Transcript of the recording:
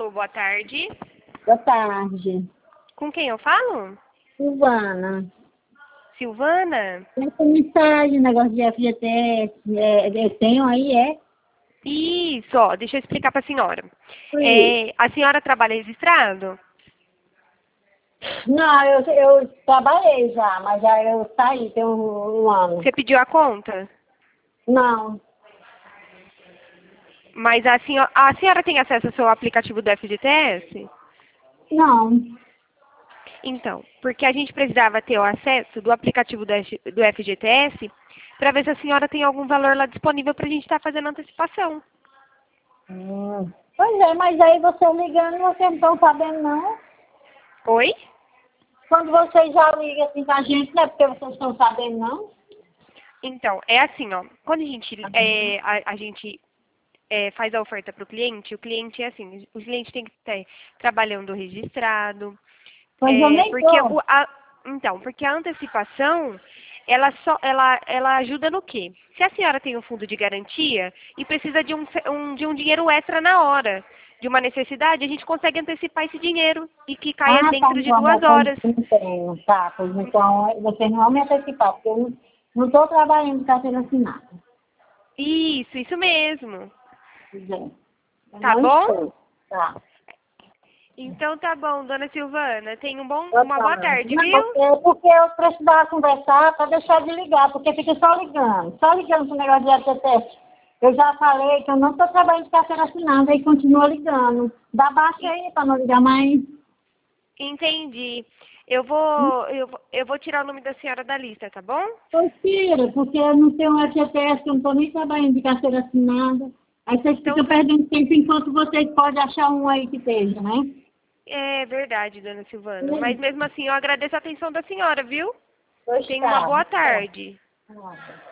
Alô, boa tarde. Boa tarde. Com quem eu falo? Silvana. Silvana? Essa mensagem, negócio de FGTS, tenho aí, é? Isso, ó, deixa eu explicar para a senhora. Sim. A senhora trabalha registrado? Não, eu trabalhei já, mas já eu saí, tem um ano. Você pediu a conta? Não, Mas a senhora tem acesso ao seu aplicativo do FGTS? não. Então, porque a gente precisava ter o acesso do aplicativo do FGTS para ver se a senhora tem algum valor lá disponível para a gente estar fazendo antecipação. Pois é, mas aí você ligando, vocês não estão sabendo não. Oi? Quando vocês já ligam assim com a gente, não é porque vocês estão sabendo não? Então, é assim, ó. Quando a gente faz a oferta para o cliente é assim, o cliente tem que estar trabalhando registrado. Pois eu nem Porque tô. porque a antecipação, ela ajuda no quê? Se a senhora tem um fundo de garantia e precisa de um dinheiro extra na hora, de uma necessidade, a gente consegue antecipar esse dinheiro e que caia Ah, tá, dentro de então, 2 mas horas. eu não tenho. Tá, pois então vocês não vão me antecipar, porque eu não estou trabalhando de carteira assinada. Isso mesmo. Pois é. Eu Tá não bom? estou. Tá. Então tá bom, dona Silvana. Tenha Boa uma boa tarde. tarde, Não, viu? é porque eu precisava conversar para deixar de ligar, porque fica só ligando esse negócio de FGTS. Eu já falei que eu não estou trabalhando de carteira assinada e continua ligando. Dá baixa aí para não ligar mais. Entendi. Eu vou tirar o nome da senhora da lista, tá bom? Pois tira, porque eu não tenho FGTS, eu não estou nem trabalhando de carteira assinada. Aí vocês Então, ficam perdendo tempo enquanto vocês podem achar um aí que esteja, né? é verdade, dona Silvana. Mas mesmo assim, eu agradeço a atenção da senhora, viu? Pois Tenha uma tá. boa Tá. tarde. Tá.